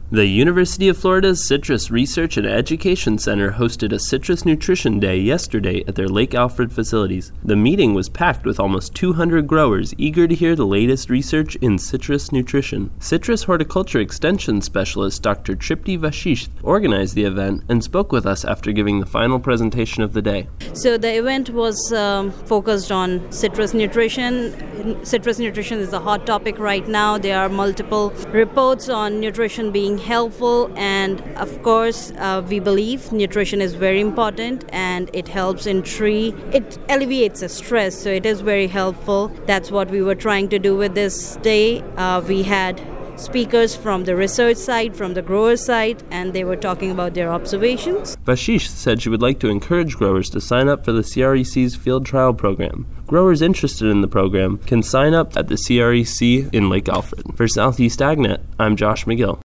The University of Florida's Citrus Research and Education Center hosted a Citrus Nutrition Day yesterday at their Lake Alfred facilities. The meeting was packed with almost 200 growers eager to hear the latest research in citrus nutrition. Citrus Horticulture Extension Specialist Dr. Tripti Vashish organized the event and spoke with us after giving the final presentation of the day. So the event was focused on citrus nutrition. Citrus nutrition is a hot topic right now. There are multiple reports on nutrition being helpful, and of course we believe nutrition is very important and it helps it alleviates the stress, so it is very helpful. That's what we were trying to do with this day. We had speakers from the research side, from the grower side, and they were talking about their observations. Vashish said she would like to encourage growers to sign up for the CREC's field trial program. Growers interested in the program can sign up at the CREC in Lake Alfred. For Southeast AgNet, I'm Josh McGill.